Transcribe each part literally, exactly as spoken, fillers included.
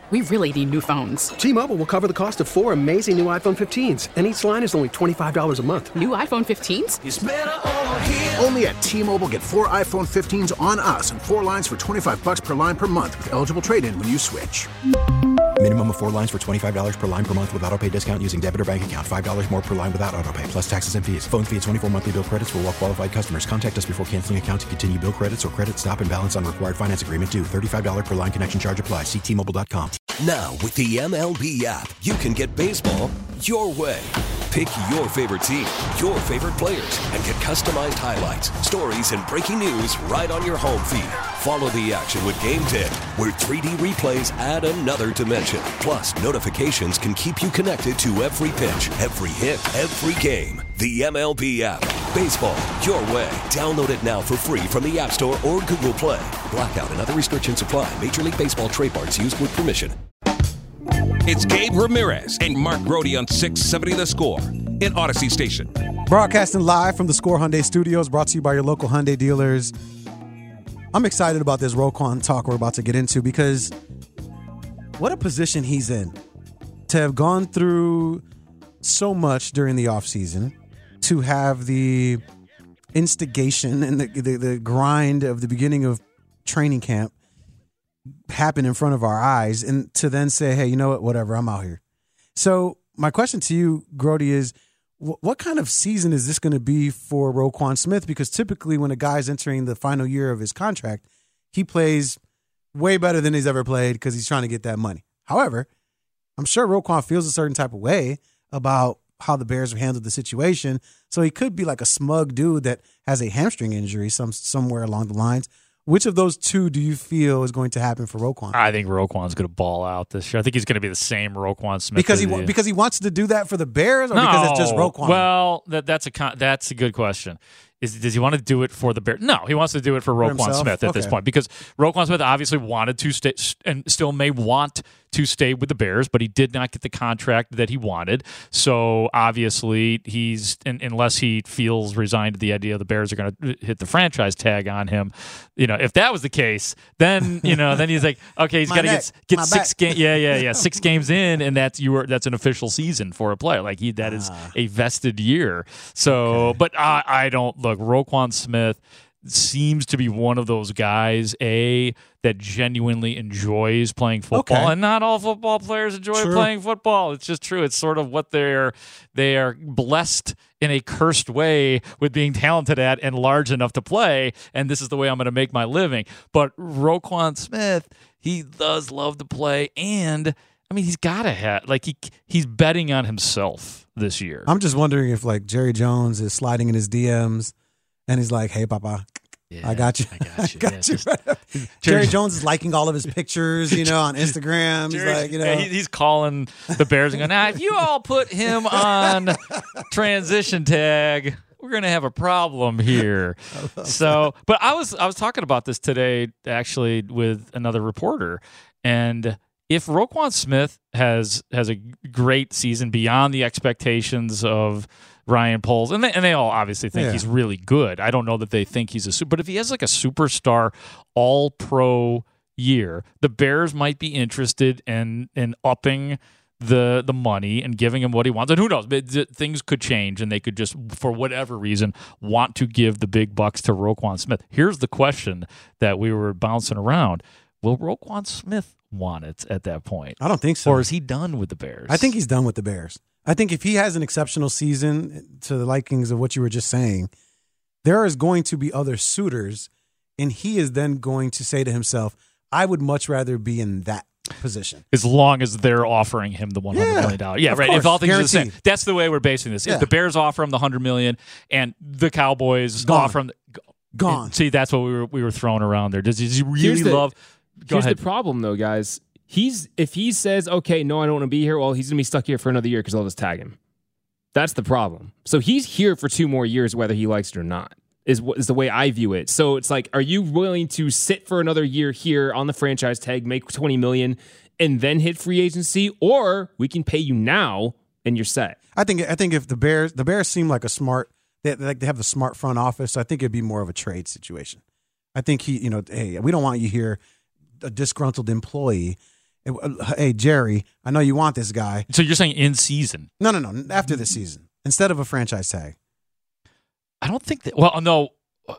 we really need new phones. T-Mobile will cover the cost of four amazing new iPhone fifteens, and each line is only twenty-five dollars a month. New iPhone fifteens? It's better over here. Only at T-Mobile, get four iPhone fifteens on us and four lines for twenty-five dollars per line per month with eligible trade-in when you switch. Minimum of four lines for twenty-five dollars per line per month with autopay discount using debit or bank account. five dollars more per line without autopay, plus taxes and fees. Phone fee at twenty-four monthly bill credits for well-qualified customers. Contact us before canceling account to continue bill credits or credit stop and balance on required finance agreement due. thirty-five dollars per line connection charge applies. See T Mobile dot com. Now, with the M L B app, you can get baseball your way. Pick your favorite team, your favorite players, and get customized highlights, stories, and breaking news right on your home feed. Follow the action with Game Day, where three D replays add another dimension. Plus, notifications can keep you connected to every pitch, every hit, every game. The M L B app. Baseball your way. Download it now for free from the App Store or Google Play. Blackout and other restrictions apply. Major League Baseball trademarks used with permission. It's Gabe Ramirez and Mark Grody on six seventy The Score in Odyssey Station. Broadcasting live from the Score Hyundai Studios, brought to you by your local Hyundai dealers. I'm excited about this Roquan talk we're about to get into because what a position he's in. To have gone through so much during the offseason, to have the instigation and the, the, the grind of the beginning of training camp happen in front of our eyes, and to then say, hey, you know what, whatever, I'm out here. So my question to you, Grody, is wh- what kind of season is this going to be for Roquan Smith? Because typically when a guy's entering the final year of his contract, he plays way better than he's ever played because he's trying to get that money. However, I'm sure Roquan feels a certain type of way about how the Bears have handled the situation. So he could be like a smug dude that has a hamstring injury some somewhere along the lines. Which of those two do you feel is going to happen for Roquan? I think Roquan's going to ball out this year. I think he's going to be the same Roquan Smith because he he because he wants to do that for the Bears, or no, because it's just Roquan. Well, that, that's a con- that's a good question. Is does he want to do it for the Bears? No, he wants to do it for Roquan for Smith at okay. this point because Roquan Smith obviously wanted to stay and still may want to stay with the Bears, but he did not get the contract that he wanted. So obviously he's in, unless he feels resigned to the idea the Bears are going to hit the franchise tag on him. You know, if that was the case, then you know, then he's like, okay, he's got to get get My six games. Yeah, yeah, yeah, six games in, and that's you were that's an official season for a player. Like he that is Ah. a vested year. So, Okay. but I, I don't look. Roquan Smith seems to be one of those guys, A, that genuinely enjoys playing football. Okay. And not all football players enjoy True. playing football. It's just true. It's sort of what they're they are blessed in a cursed way with being talented at and large enough to play. And this is the way I'm going to make my living. But Roquan Smith, he does love to play. And I mean, he's got to have, like, he he's betting on himself this year. I'm just wondering if like Jerry Jones is sliding in his D Ms and he's like, hey, Papa, Yeah, I got you. I got you. I got Yeah, you. just- Jerry Jones is liking all of his pictures, you know, on Instagram. He's Jerry's- like, you know, yeah, he- he's calling the Bears and going, now, if you all put him on transition tag, we're going to have a problem here. So, but I was I was talking about this today, actually, with another reporter, and if Roquan Smith has has a great season beyond the expectations of Ryan Poles, and they, and they all obviously think Yeah. he's really good. I don't know that they think he's a super, but if he has like a superstar all-pro year, the Bears might be interested in in upping the the money and giving him what he wants. And who knows, things could change, and they could just, for whatever reason, want to give the big bucks to Roquan Smith. Here's the question that we were bouncing around. Will Roquan Smith want it at that point? I don't think so. Or is he done with the Bears? I think he's done with the Bears. I think if he has an exceptional season to the likings of what you were just saying, there is going to be other suitors, and he is then going to say to himself, I would much rather be in that position. As long as they're offering him the one hundred Yeah, million dollars. Yeah, of right. course, If all things are the same. guaranteed. That's the way we're basing this. Yeah. If the Bears offer him the one hundred million dollars and the Cowboys Gone. offer him Gone. See, that's what we were we were throwing around there. Does he really Here's the- love Go Here's ahead. the problem, though, guys. He's if he says, okay, no, I don't want to be here, well, he's going to be stuck here for another year because I'll just tag him. That's the problem. So he's here for two more years, whether he likes it or not, is, what, is the way I view it. So it's like, are you willing to sit for another year here on the franchise tag, make twenty million dollars, and then hit free agency? Or we can pay you now and you're set. I think I think if the Bears the Bears seem like a smart they like they have a smart front office, so I think it'd be more of a trade situation. I think he, you know, hey, we don't want you here, a disgruntled employee. hey, Jerry, I know you want this guy. So you're saying in season? No, no, no. After the season, instead of a franchise tag. I don't think that. Well, no.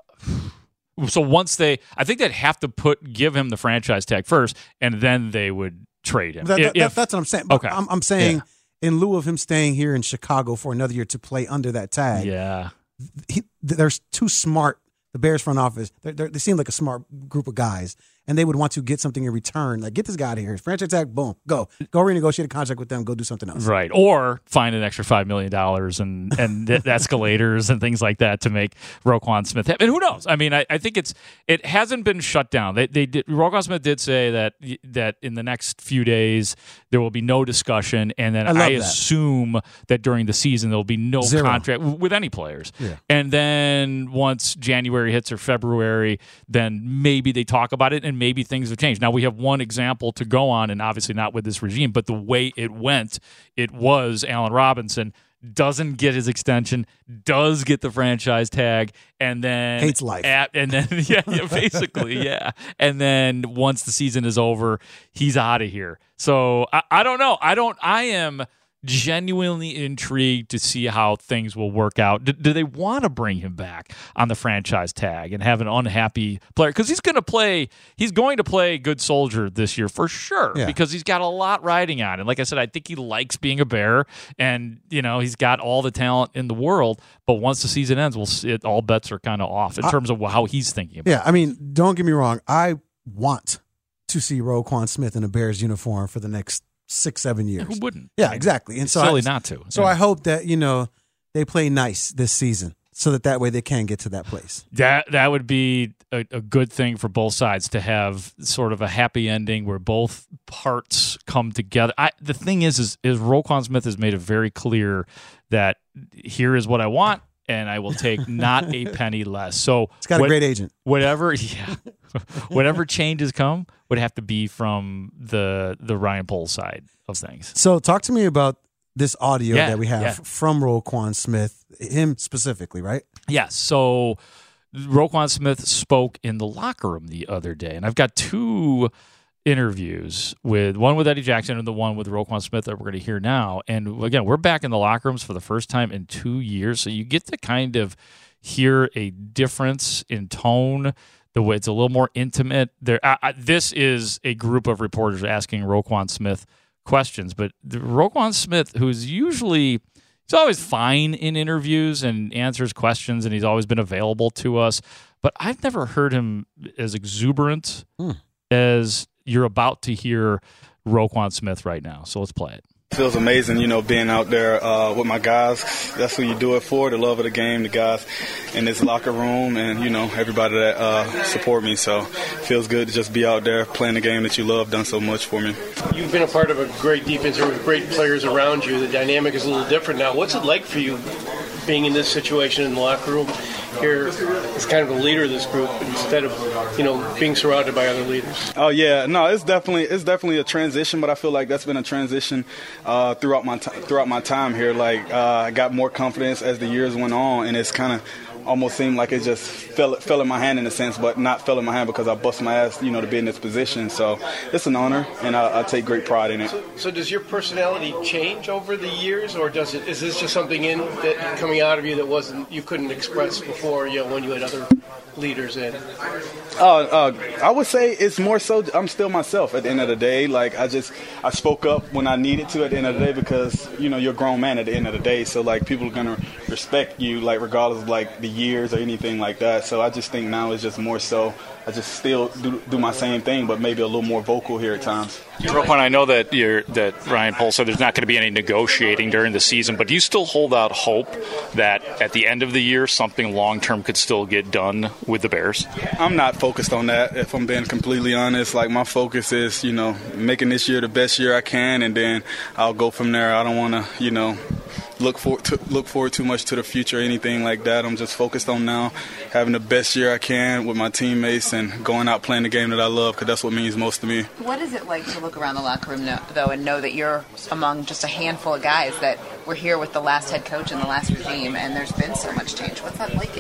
So once they, I think they'd have to put give him the franchise tag first, and then they would trade him. That, that, if, that's what I'm saying. But okay, I'm, I'm saying yeah. in lieu of him staying here in Chicago for another year to play under that tag. Yeah, he, there's too smart. The Bears front office, they're, they're, they seem like a smart group of guys, and they would want to get something in return. Like, get this guy out of here. Franchise tag, boom, go. Go renegotiate a contract with them. Go do something else. Right. Or find an extra five million dollars and, and escalators and things like that to make Roquan Smith happy. And who knows? I mean, I, I think it's it hasn't been shut down. They, they did, Roquan Smith did say that that in the next few days there will be no discussion, and then I, I assume that during the season there will be no Zero. contract with any players. Yeah. And then once January hits or February, then maybe they talk about it and maybe things have changed. Now, we have one example to go on, and obviously not with this regime, but the way it went, it was Allen Robinson doesn't get his extension, does get the franchise tag, and then hates life. At, and then yeah, yeah, basically, yeah. And then once the season is over, he's out of here. So I, I don't know. I don't. I am genuinely intrigued to see how things will work out. Do, do they want to bring him back on the franchise tag and have an unhappy player? Because he's going to play. He's going to play good soldier this year for sure. Yeah. Because he's got a lot riding on it. Like I said, I think he likes being a Bear, and you know he's got all the talent in the world. But once the season ends, we'll see it, all bets are kind of off in I, terms of how he's thinking about yeah, it. I mean, don't get me wrong. I want to see Roquan Smith in a Bears uniform for the next six, seven years. Who wouldn't? Yeah, exactly. And It's so silly I, not to. So Yeah. I hope that, you know, they play nice this season so that that way they can get to that place. That that would be a, a good thing for both sides to have sort of a happy ending where both parts come together. I, the thing is, is, is Roquan Smith has made it very clear that here is what I want, and I will take not a penny less. So it's got a what, great agent. Whatever, yeah, whatever changes come would have to be from the the Ryan Poles side of things. So talk to me about this audio Yeah, that we have yeah. from Roquan Smith, him specifically, right? Yes. So Roquan Smith spoke in the locker room the other day, and I've got two interviews with one with Eddie Jackson and the one with Roquan Smith that we're going to hear now. And again, we're back in the locker rooms for the first time in two years, so you get to kind of hear a difference in tone. The way it's a little more intimate. There, I, I, this is a group of reporters asking Roquan Smith questions, but the, Roquan Smith, who's usually he's always fine in interviews and answers questions, and he's always been available to us. But I've never heard him as exuberant Hmm. as you're about to hear Roquan Smith right now. So let's play it. Feels amazing, you know, being out there uh, with my guys. That's who you do it for, the love of the game, the guys in this locker room, and, you know, everybody that uh, support me. So it feels good to just be out there playing the game that you love, done so much for me. You've been a part of a great defense with great players around you. The dynamic is a little different now. What's it like for you being in this situation in the locker room here as kind of a leader of this group instead of, you know, being surrounded by other leaders? Oh yeah, no, it's definitely it's definitely a transition, but I feel like that's been a transition uh, throughout my t- throughout my time here. Like uh, I got more confidence as the years went on, and it's kind of almost seemed like it just fell fell in my hand in a sense, but not fell in my hand because I bust my ass, you know, to be in this position. So it's an honor, and I, I take great pride in it. So, so does your personality change over the years, or does it? Is this just something in that coming out of you that wasn't you couldn't express before, you know, when you had other leaders in? Uh, uh, I would say it's more so I'm still myself at the end of the day. Like I just I spoke up when I needed to at the end of the day because, you know, you're a grown man at the end of the day. So like people are gonna respect you like regardless of like the years or anything like that. So I just think now it's just more so I just still do, do my same thing, but maybe a little more vocal here at times. Roquan, I know that you're that Ryan Poles said there's not going to be any negotiating during the season, but do you still hold out hope that at the end of the year something long-term could still get done with the Bears? I'm not focused on that, if I'm being completely honest. Like, my focus is, you know, making this year the best year I can, and then I'll go from there. I don't want to, you know, look for to, look forward too much to the future or anything like that. I'm just focused on now having the best year I can with my teammates and going out playing the game that I love, because that's what means most to me. What is it like to look around the locker room, though, and know that you're among just a handful of guys that were here with the last head coach and the last regime, and there's been so much change? What's that like in here?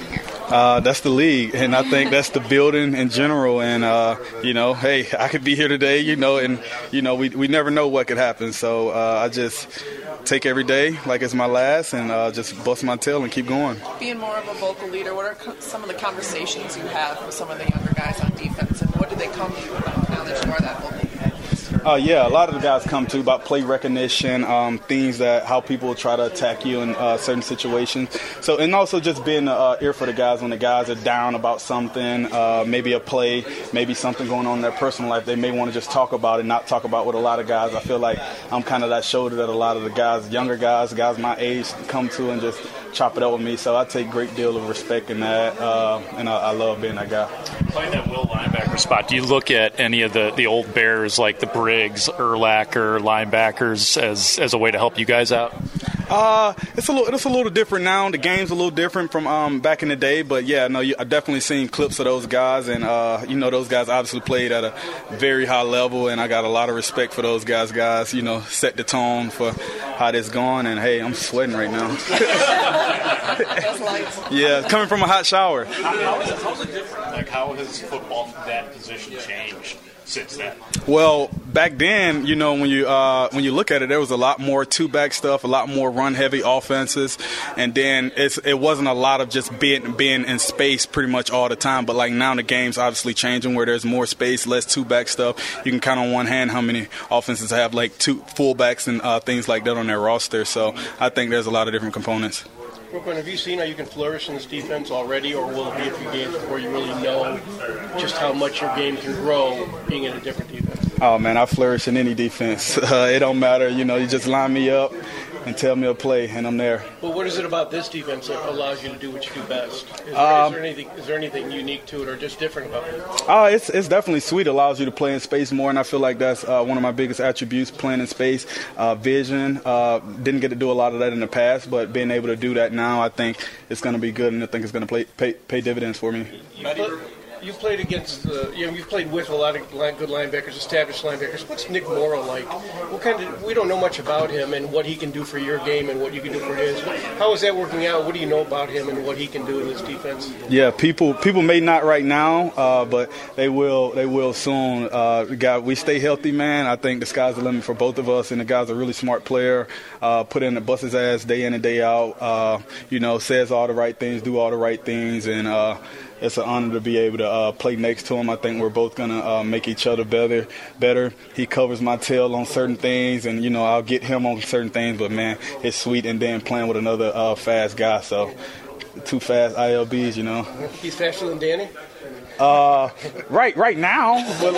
Uh, that's the league, and I think that's the building in general. And uh, you know, hey, I could be here today, you know, and you know, we we never know what could happen. So uh, I just take every day like it's my last, and uh, just bust my tail and keep going. Being more of a vocal leader, what are co- some of the conversations you have with some of the younger guys on defense, and what do they come to you about now that you are that vocal? Uh, yeah, a lot of the guys come to about play recognition, um, things that how people try to attack you in uh, certain situations. So, and also just being an uh, ear for the guys when the guys are down about something, uh, maybe a play, maybe something going on in their personal life. They may want to just talk about it, not talk about what a lot of guys. I feel like I'm kind of that shoulder that a lot of the guys, younger guys, guys my age, come to and just chop it up with me. So I take a great deal of respect in that, uh, and I, I love being that guy. Playing that will linebacker spot, do you look at any of the, the old Bears like the Briggs, Urlacher linebackers as as a way to help you guys out? Uh, it's a little it's a little different now. The game's a little different from um, back in the day, but yeah, no, I've definitely seen clips of those guys, and uh, you know, those guys obviously played at a very high level, and I got a lot of respect for those guys. Guys, you know, set the tone for how this going, and hey, I'm sweating right now. Yeah, coming from a hot shower. How is it, how's it different? Like, how has football that position changed since then? Well, back then, you know, when you uh, when you look at it, there was a lot more two-back stuff, a lot more run-heavy offenses, and then it's, it wasn't a lot of just being being in space pretty much all the time. But like now, the game's obviously changing where there's more space, less two-back stuff. You can count on one hand how many offenses have like two fullbacks and uh, things like that on their roster. So I think there's a lot of different components. Brooklyn, have you seen how you can flourish in this defense already, or will it be a few games before you really know just how much your game can grow being in a different defense? Oh, man, I flourish in any defense. Uh, it don't matter. You know, you just line me up and tell me a play, and I'm there. Well, what is it about this defense that allows you to do what you do best? Is there, Um, is there anything is there anything unique to it or just different about it? Uh, it's it's definitely sweet. It allows you to play in space more, and I feel like that's uh, one of my biggest attributes, playing in space. Uh, vision. Uh, didn't get to do a lot of that in the past, but being able to do that now, I think it's going to be good, and I think it's going to play, pay, pay dividends for me. You play, you played against, uh, you know, you've played with a lot of line, good linebackers, established linebackers. What's Nick Morrow like? What kind of? We don't know much about him and what he can do for your game and what you can do for his. How is that working out? What do you know about him and what he can do in this defense? Yeah, people people may not right now, uh, but they will they will soon. Uh, God, we stay healthy, man. I think the sky's the limit for both of us, and the guy's a really smart player. Uh, put in the bust his ass day in and day out. Uh, you know, says all the right things, do all the right things, and uh, it's an honor to be able to uh, play next to him. I think we're both gonna uh, make each other better. Better. He covers my tail on certain things, and you know I'll get him on certain things. But man, it's sweet, and then playing with another uh, fast guy. So two fast I L Bs, you know. He's faster than Danny? Uh, right, right now, but,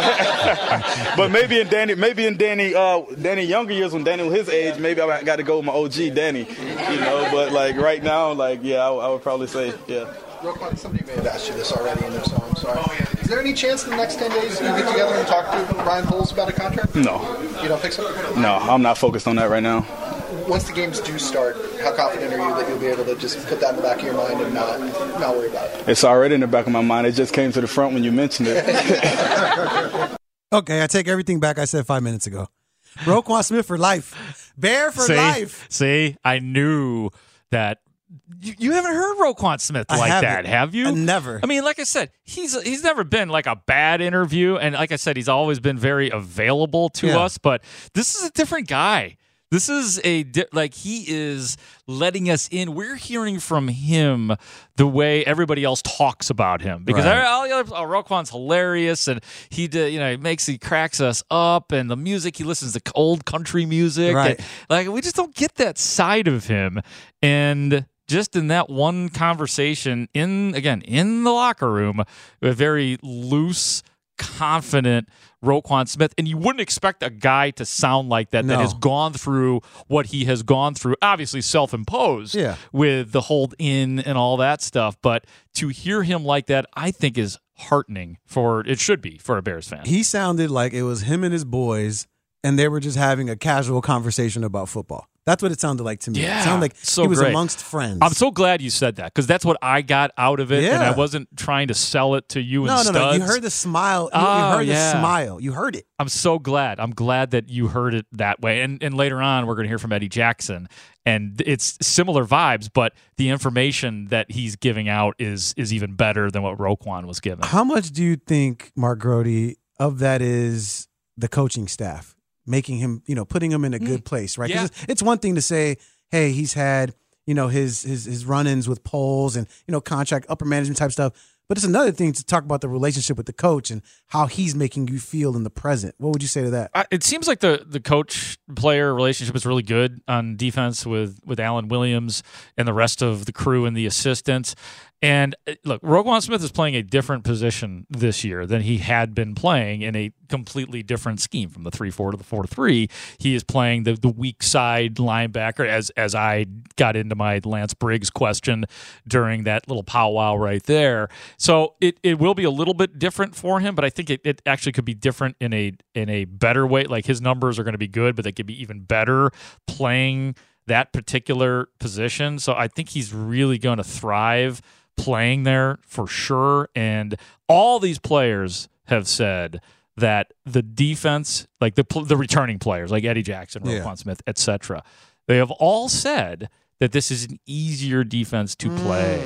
but maybe in Danny, maybe in Danny, uh, Danny younger years when Danny was his age, maybe I got to go with my O G Danny, you know. But like right now, like yeah, I, I would probably say yeah. Real quick, somebody may have asked you this already in this, so I'm sorry. Is there any chance in the next ten days you get together and talk to Ryan Poles about a contract? No. You don't think so? No, I'm not focused on that right now. Once the games do start, how confident are you that you'll be able to just put that in the back of your mind and not not worry about it? It's already in the back of my mind. It just came to the front when you mentioned it. Okay, I take everything back I said five minutes ago. Roquan Smith for life. Bear for see, life. See, I knew that. You, you haven't heard Roquan Smith I like haven't. that, have you? I never. I mean, like I said, he's he's never been like a bad interview, and like I said, he's always been very available to Yeah. us. But this is a different guy. This is a di- like he is letting us in. We're hearing from him the way everybody else talks about him because Right. all the other oh, Roquan's hilarious, and he did, you know he makes he cracks us up, and the music he listens to old country music, Right. and, like we just don't get that side of him, and. Just in that one conversation, in again in the locker room, a very loose, confident Roquan Smith, and you wouldn't expect a guy to sound like that No. that has gone through what he has gone through. Obviously, self-imposed Yeah. with the hold in and all that stuff, but to hear him like that, I think is heartening for it should be for a Bears fan. He sounded like it was him and his boys, and they were just having a casual conversation about football. That's what it sounded like to me. Yeah, it sounded like so he was great. amongst friends. I'm so glad you said that because that's what I got out of it, Yeah. and I wasn't trying to sell it to you and no, no, studs. no. You heard the smile. You, Oh, you heard yeah. the smile. You heard it. I'm so glad. I'm glad that you heard it that way. And and later on, we're going to hear from Eddie Jackson, and it's similar vibes, but the information that he's giving out is is even better than what Roquan was giving. How much do you think, Mark Grody, of that is the coaching staff making him, you know, putting him in a good place, right? 'Cause Yeah. it's, it's one thing to say, hey, he's had, you know, his his his run-ins with polls and, you know, contract upper management type stuff. But it's another thing to talk about the relationship with the coach and how he's making you feel in the present. What would you say to that? I, it seems like the the coach player relationship is really good on defense with with Alan Williams and the rest of the crew and the assistants. And uh, look, Roquan Smith is playing a different position this year than he had been playing in a completely different scheme from the three four to the four three. He is playing the the weak side linebacker as as I got into my Lance Briggs question during that little powwow right there. So it, it will be a little bit different for him, but I think it, it actually could be different in a in a better way. Like his numbers are going to be good, but they could be even better playing that particular position. So I think he's really going to thrive playing there for sure. And all these players have said that the defense, like the the returning players, like Eddie Jackson, Roquan Yeah. Smith, et cetera, they have all said that this is an easier defense to play.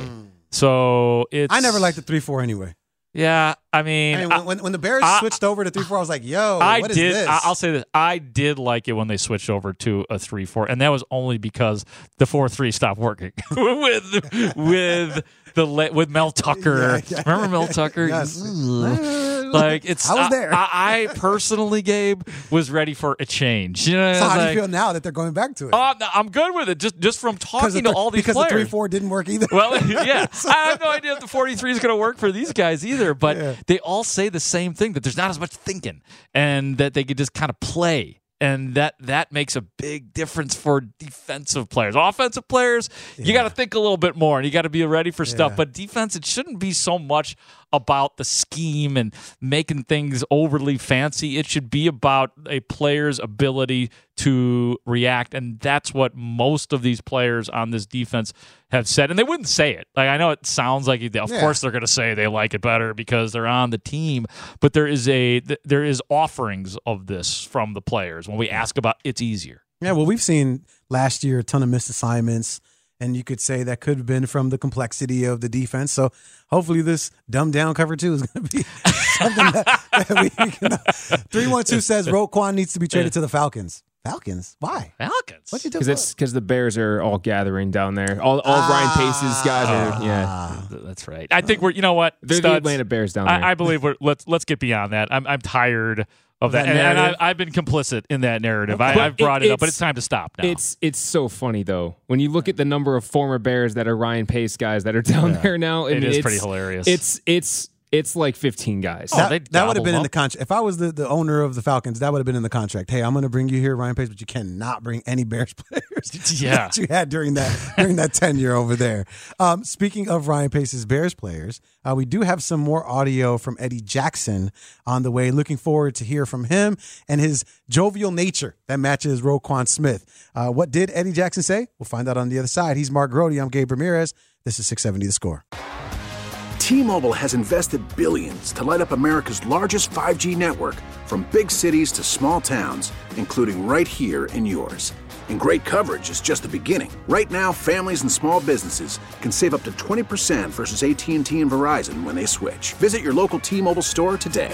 So it's I never liked the three four anyway. Yeah, I mean, I mean, I- when, when, when the Bears I- switched over to three four, I was like, yo, I what is did. this? I- I'll say this. I did like it when they switched over to a three four, and that was only because the four three stopped working with with the le- with Mel Tucker. Yeah, yeah. Remember Mel Tucker? Yes. Ugh. Like it's. I was there. I, I personally, Gabe, was ready for a change. You know, So how do like, you feel now that they're going back to it? Oh, no, I'm good with it. Just just from talking the, to all these because players. the three four didn't work either. Well, yeah. I have no idea if the forty-three is going to work for these guys either, but Yeah. they all say the same thing, that there's not as much thinking and that they could just kind of play. And that that makes a big difference for defensive players. Offensive players, you got to think a little bit more and you got to be ready for stuff. Yeah. But defense, it shouldn't be so much about the scheme and making things overly fancy. It should be about a player's ability to react. And that's what most of these players on this defense have said. And they wouldn't say it. Like, I know it sounds like, of Yeah. course they're going to say they like it better because they're on the team. But there is a there is offerings of this from the players when we ask about it's easier. Yeah, well, we've seen last year a ton of missed assignments, and you could say that could have been from the complexity of the defense. So hopefully this dumbed down cover two is going to be something that, that we can. three one two says Roquan needs to be traded to the Falcons. Falcons? Why? Falcons? What you do? Because it's because the Bears are all gathering down there. All all Ryan Pace's guys are. Yeah, That's right. I think we're. You know what? they're the Studs, Atlanta Bears down there. I, I believe we're. Let's let's get beyond that. I'm I'm tired of that, that and, and I, narrative? I've been complicit in that narrative. I, But I've brought it- it, up, but it's- it's time to stop now. It's it's so funny though when you look at the number of former Bears that are Ryan Pace guys that are down there now. I It mean, is it's- pretty hilarious. It's it's it's like fifteen guys. Oh, they that that would have gobble been in them the up. contract. If I was the, the owner of the Falcons, that would have been in the contract. Hey, I'm going to bring you here, Ryan Pace, but you cannot bring any Bears players Yeah. that you had during that during that tenure over there. Um, speaking of Ryan Pace's Bears players, uh, we do have some more audio from Eddie Jackson on the way. Looking forward to hear from him and his jovial nature that matches Roquan Smith. Uh, what did Eddie Jackson say? We'll find out on the other side. He's Mark Grody. I'm Gabe Ramirez. This is six seventy The Score. T-Mobile has invested billions to light up America's largest five G network, from big cities to small towns, including right here in yours. And great coverage is just the beginning. Right now, families and small businesses can save up to twenty percent versus A T and T and Verizon when they switch. Visit your local T-Mobile store today.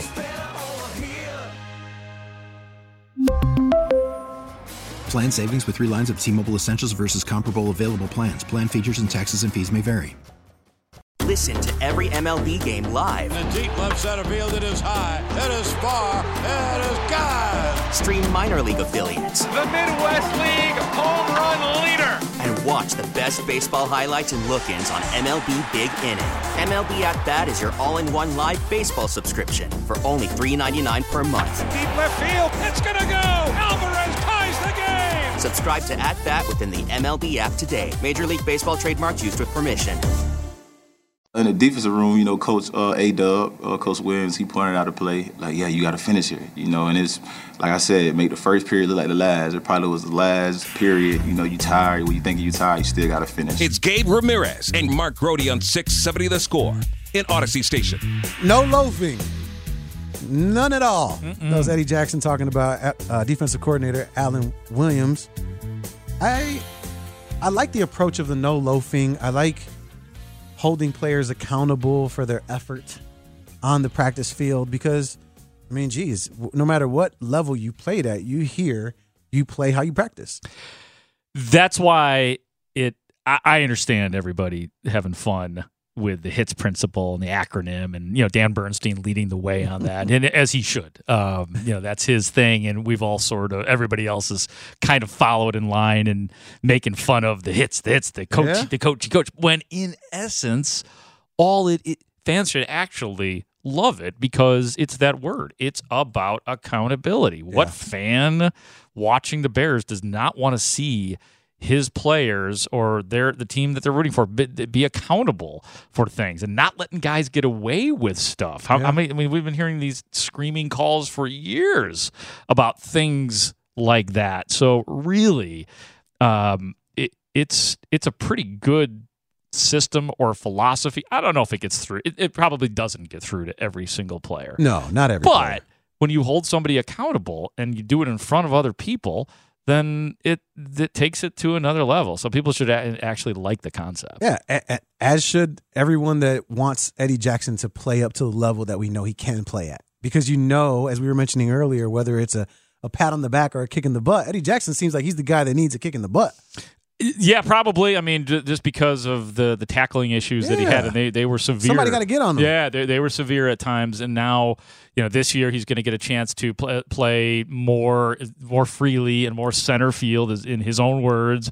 Plan savings with three lines of T-Mobile Essentials versus comparable available plans. Plan features and taxes and fees may vary. Listen to every M L B game live. In the deep left center field, it is high, it is far, it is gone. Stream minor league affiliates. The Midwest League home run leader. And watch the best baseball highlights and look-ins on M L B Big Inning. M L B At Bat is your all-in-one live baseball subscription for only three dollars and ninety-nine cents per month. Deep left field, it's gonna go. Alvarez ties the game. Subscribe to At Bat within the M L B app today. Major League Baseball trademarks used with permission. In the defensive room, you know, Coach uh, A-Dub, uh, Coach Williams, he pointed out a play, like, yeah, you got to finish here, you know, and it's, like I said, make the first period look like the last. It probably was the last period, you know, you tired, when you think you tired, you still got to finish. It's Gabe Ramirez and Mark Grody on six seventy The Score in Odyssey Station. No loafing. None at all. Mm-mm. That was Eddie Jackson talking about uh, defensive coordinator Alan Williams. I, I like the approach of the no loafing. I like holding players accountable for their effort on the practice field because, I mean, geez, no matter what level you played at, you hear you play how you practice. That's why it. I, I understand everybody having fun with the HITS principle and the acronym, and you know Dan Bernstein leading the way on that, and as he should. Um, you know that's his thing, and we've all sort of everybody else has kind of followed in line and making fun of the hits, the hits, the coach, Yeah. the coach, coach. When in essence, all it, it fans should actually love it because it's that word. It's about accountability. What fan watching the Bears does not want to see his players or their the team that they're rooting for be, be accountable for things and not letting guys get away with stuff? How, Yeah. I mean, I mean, we've been hearing these screaming calls for years about things like that. So really, um, it, it's it's a pretty good system or philosophy. I don't know if it gets through. It, it probably doesn't get through to every single player. No, not every But player. when you hold somebody accountable and you do it in front of other people, then it it takes it to another level. So people should a- actually like the concept. Yeah, a- a- as should everyone that wants Eddie Jackson to play up to the level that we know he can play at. Because you know, as we were mentioning earlier, whether it's a, a pat on the back or a kick in the butt, Eddie Jackson seems like he's the guy that needs a kick in the butt. Yeah, probably. I mean, j- just because of the, the tackling issues that he had, and they, they were severe. Somebody gotta get on them. Yeah, they, they were severe at times, and now, you know, this year he's going to get a chance to play, play more more freely and more center field, is in his own words.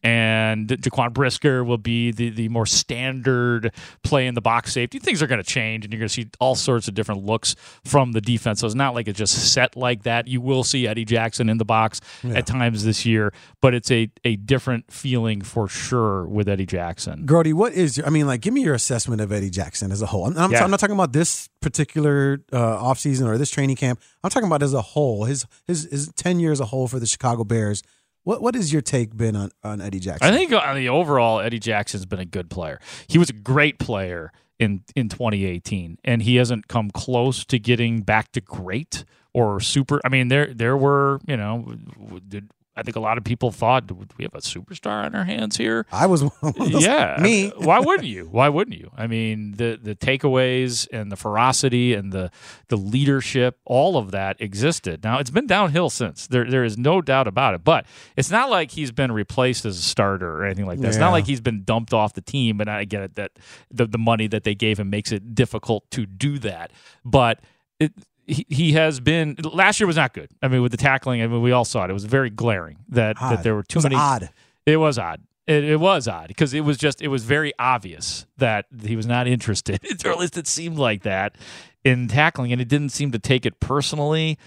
And Jaquan Brisker will be the, the more standard play in the box safety. Things are going to change, and you're going to see all sorts of different looks from the defense. So it's not like it's just set like that. You will see Eddie Jackson in the box Yeah. at times this year, but it's a, a different feeling for sure with Eddie Jackson. Grody, what is your, I mean, like, give me your assessment of Eddie Jackson as a whole. I'm, I'm, Yeah. I'm not talking about this particular uh, offseason or this training camp. I'm talking about as a whole, his his his tenure as a whole for the Chicago Bears. What What has your take been on, on Eddie Jackson? I think on the overall, Eddie Jackson's been a good player. He was a great player in, in twenty eighteen, and he hasn't come close to getting back to great or super. I mean, there there were, you know, did, I think a lot of people thought, do we have a superstar on our hands here? I was one of those, yeah. me. Why wouldn't you? Why wouldn't you? I mean, the the takeaways and the ferocity and the the leadership, all of that existed. Now, it's been downhill since. There there is no doubt about it. But it's not like he's been replaced as a starter or anything like that. It's Yeah. not like he's been dumped off the team. And I get it that the, the money that they gave him makes it difficult to do that. But it He, he has been last year was not good. I mean, with the tackling, I mean, we all saw it. It was very glaring that, Odd. that there were too It was many. odd. It was odd. It, it was odd because it was just it was very obvious that he was not interested, or at least it seemed like that in tackling, and it didn't seem to take it personally.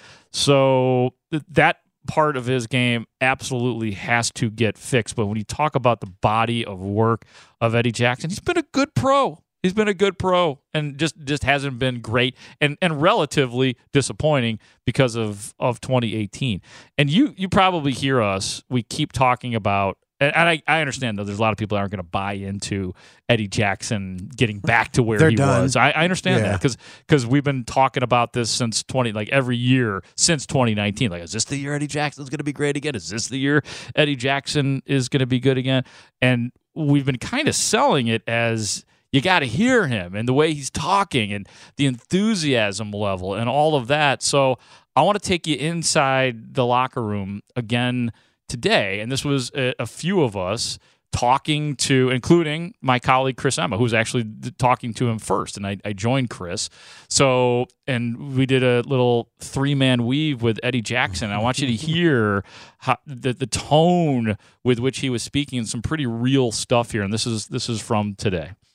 So th- that part of his game absolutely has to get fixed. But when you talk about the body of work of Eddie Jackson, he's been a good pro. He's been a good pro and just, just hasn't been great and, and relatively disappointing because of, of twenty eighteen. And you you probably hear us, we keep talking about, and I, I understand, though, there's a lot of people that aren't going to buy into Eddie Jackson getting back to where They're he done. was. I, I understand Yeah. that because because we've been talking about this since twenty, like every year since twenty nineteen. Like, is this the year Eddie Jackson's going to be great again? Is this the year Eddie Jackson is going to be good again? And we've been kind of selling it as you got to hear him and the way he's talking and the enthusiasm level and all of that. So I want to take you inside the locker room again today. And this was a, a few of us talking to, including my colleague Chris Emma, who was actually talking to him first. And I, I joined Chris. So, and we did a little three-man weave with Eddie Jackson. I want you to hear how, the, the tone with which he was speaking and some pretty real stuff here. And this is this is from today.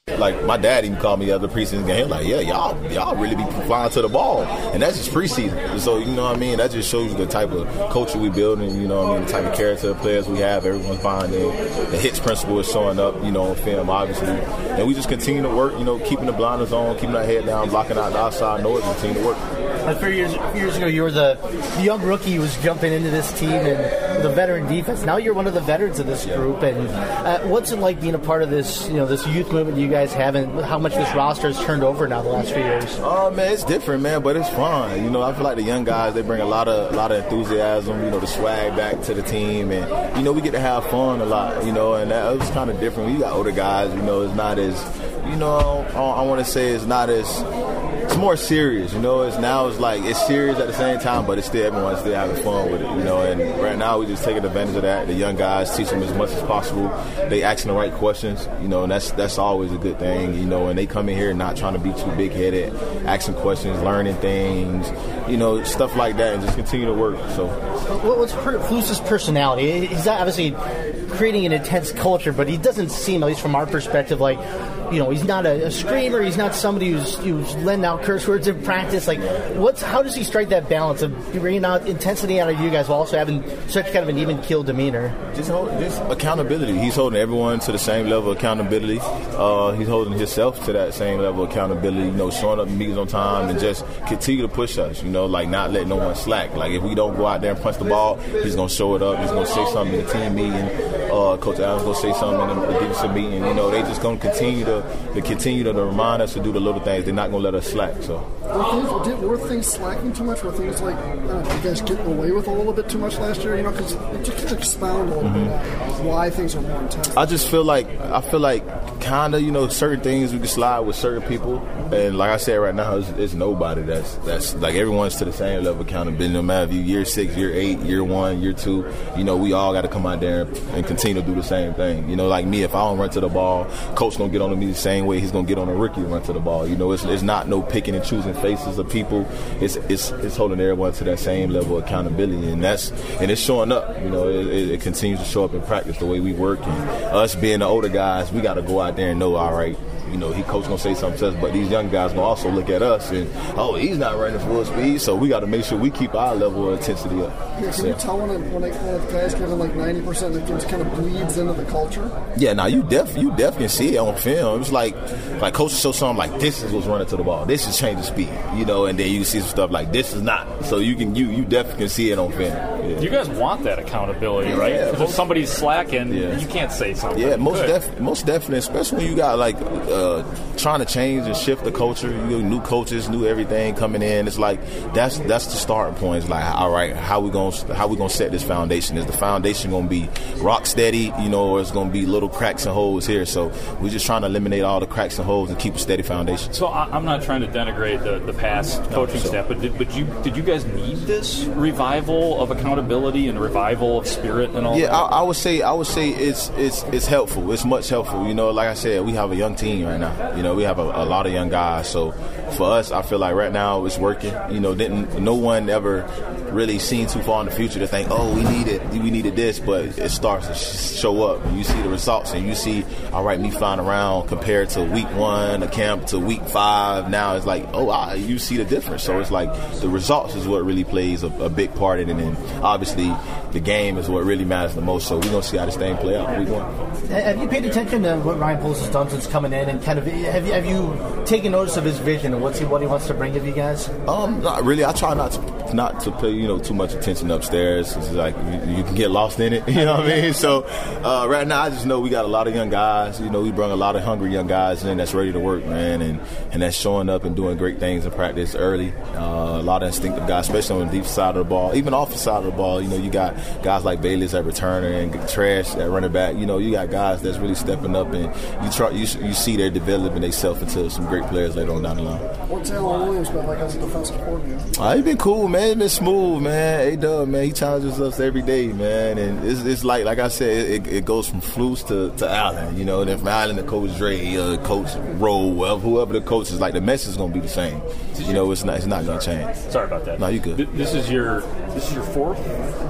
Like, my dad even called me the other preseason game. He was like, yeah, y'all y'all really be flying to the ball. And that's just preseason. So, you know what I mean? That just shows you the type of culture we building, you know what I mean? The type of character of players we have. Everyone's buying in. The hits principle is showing up, you know, on film, obviously. And we just continue to work, you know, keeping the blinders on, keeping our head down, blocking out the outside noise, and continue to work. A few years, a few years ago, you were the, the young rookie who was jumping into this team and the veteran defense. Now you're one of the veterans of this group. And uh, what's it like being a part of this, you know, this youth movement you guys have, and how much this roster has turned over now the last few years? Oh, man, it's different, man, but it's fun. You know, I feel like the young guys, they bring a lot of a lot of enthusiasm, you know, the swag back to the team. And, you know, we get to have fun a lot, you know, and that was kind of different. When you got older guys, you know, it's not as, you know, I, I want to say it's not as, it's more serious, you know. It's now it's like it's serious at the same time, but it's still everyone's still having fun with it, you know. And right now we just taking advantage of that. The young guys, teach them as much as possible. They asking the right questions, you know, and that's that's always a good thing, you know. And they come in here not trying to be too big headed, asking questions, learning things, you know, stuff like that, and just continue to work. So, what's Plus's personality? He's obviously creating an intense culture, but he doesn't seem, at least from our perspective, like, you know, he's not a, a screamer. He's not somebody who's, who's letting out curse words in practice. Like, what's how does he strike that balance of bringing out intensity out of you guys while also having such kind of an even keel demeanor? Just hold, just accountability. He's holding everyone to the same level of accountability. Uh, he's holding himself to that same level of accountability. You know, showing up in meetings on time and just continue to push us. You know, like not letting no one slack. Like if we don't go out there and punch the ball, he's gonna show it up. He's gonna say something in the team meeting. Uh, Coach Allen's gonna say something in the, the defensive meeting. You know, they just gonna continue to. To continue to remind us to do the little things. They're not going to let us slack. So, were things, did, were things slacking too much? Were things like, I don't know, you guys getting away with a little bit too much last year? You know, because just expound a little mm-hmm. bit on why things are more intense. I just feel like, I feel like kind of, you know, certain things we can slide with certain people. And like I said, right now, it's, it's nobody that's, that's like everyone's to the same level of accountability. No matter if you year six, year eight, year one, year two, you know, we all got to come out there and continue to do the same thing. You know, like me, if I don't run to the ball, coach going to get on me the same way he's going to get on a rookie and run to the ball. You know, it's, it's not no picking and choosing faces of people. It's it's it's holding everyone to that same level of accountability, and that's and it's showing up. You know, it, it, it continues to show up in practice the way we work. And us being the older guys, we got to go out there and know, all right, you know, he coach gonna say something to us, but these young guys gonna also look at us and, oh, he's not running full speed, so we got to make sure we keep our level of intensity up. Yeah, can you tell when, it, when, it, when guys get in like ninety percent, it just kind of bleeds into the culture? Yeah, now you def you definitely see it on film. It's like like coaches show something like this is what's running to the ball, this is changing speed, you know, and then you see some stuff like this is not. So you can you you definitely can see it on film. Yeah. You guys want that accountability, right? Because yeah, if somebody's slacking, yeah. you can't say something. Yeah, most def- most definitely, especially when you got like uh, trying to change and shift the culture. You know, new coaches, new everything coming in. It's like that's that's the starting point. It's like, all right, how we gonna how we gonna set this foundation? Is the foundation gonna be rock steady, you know, or it's gonna be little cracks and holes here? So we're just trying to eliminate all the cracks and holes and keep a steady foundation. So I'm not trying to denigrate the, the past coaching no, so. staff, but did, but you did you guys need this revival of accountability and revival of spirit and all? Yeah, that? I, I would say I would say it's it's it's helpful. It's much helpful. You know, like I said, we have a young team right now. You know, we have a, a lot of young guys. So for us, I feel like right now it's working. You know, didn't no one ever really seen too far in the future to think, oh, we needed we needed this, but it starts to sh- show up. And you see the results, and you see, all right, me flying around compared to week one, a camp to week five. Now it's like, oh, I, you see the difference. So it's like the results is what really plays a, a big part in it, and obviously the game is what really matters the most. So we're gonna see how this thing play out week one. Have you paid attention to what Ryan Poles has done since coming in, and kind of have you have you taken notice of his vision and what's he what he wants to bring to you guys? Um, not really. I try not to not to pay you know too much attention upstairs. It's like you, you can get lost in it. You know what I mean? So uh, right now, I just know we got a lot of young guys. You know, we bring a lot of hungry young guys in that's ready to work, man, and, and that's showing up and doing great things in practice early. Uh, a lot of instinctive guys, especially on the deep side of the ball, even off the side of the ball. You know, you got guys like Bayless at returner and Trash at running back. You know, you got guys that's really stepping up, and you try you, you see they're developing themselves into some great players later on down the line. What's Alan Williams been like as a defensive coordinator? Uh, he's been cool, man. He's been smooth, man. A-Dub, man, he challenges us every day, man. And it's, it's like, like I said, it, it goes from Flus to, to Allen, you know. And then from Allen to Coach Dre, uh, Coach Rowe, whoever, whoever the coach is, like the message is gonna be the same. You know, it's not it's not gonna change. Sorry about that. No, you good. This is your this is your fourth defensive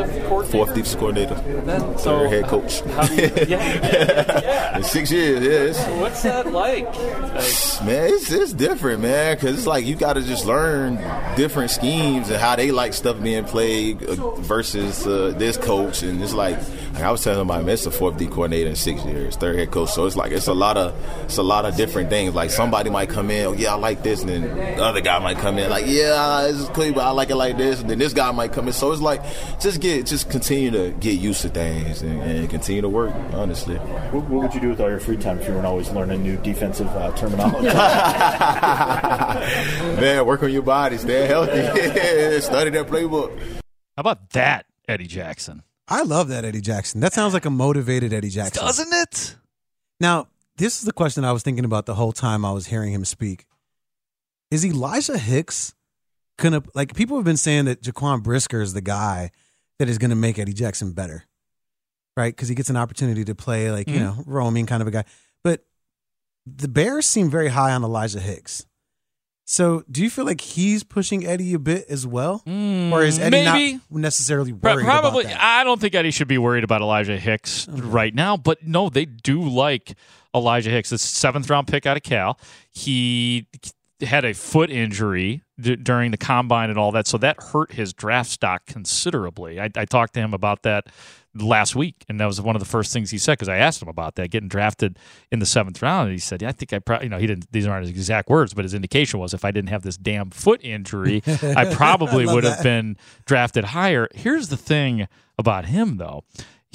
defensive coordinator? Fourth defensive coordinator. Then, so Third head coach. How do you, yeah, yeah. In six years, yes. What's that like? like man, it's, it's different, man, because it's like you got to just learn different schemes and how they like stuff being played uh, versus uh, this coach. And it's like, like I was telling somebody, man, it's the fourth D coordinator in six years, third head coach. So it's like it's a lot of it's a lot of different things. Like somebody might come in, oh yeah, I like this, and then the other guy might come in, like yeah, this is clean, but I like it like this, and then this guy might come in. So it's like just get just continue to get used to things and, and continue to work. Honestly, what, what would you do with all your free time if you weren't always learning new defensive uh, terminology? Man, work on your body, stay healthy, study that playbook. How about that, Eddie Jackson? I love that Eddie Jackson. That sounds like a motivated Eddie Jackson. Doesn't it? Now, this is the question I was thinking about the whole time I was hearing him speak. Is Elijah Hicks going to, like, people have been saying that Jaquan Brisker is the guy that is going to make Eddie Jackson better, right? Because he gets an opportunity to play, like, mm-hmm. you know, roaming kind of a guy. But the Bears seem very high on Elijah Hicks. So do you feel like he's pushing Eddie a bit as well? Mm, or is Eddie maybe. not necessarily worried Probably, about that? I don't think Eddie should be worried about Elijah Hicks okay. right now. But no, they do like Elijah Hicks. This seventh round pick out of Cal. He had a foot injury d- during the combine and all that, so that hurt his draft stock considerably. I, I talked to him about that last week, and that was one of the first things he said, because I asked him about that, getting drafted in the seventh round, and he said, yeah, I think I probably, you know, he didn't, these aren't his exact words, but his indication was if I didn't have this damn foot injury, I probably I would have been drafted higher. Here's the thing about him, though.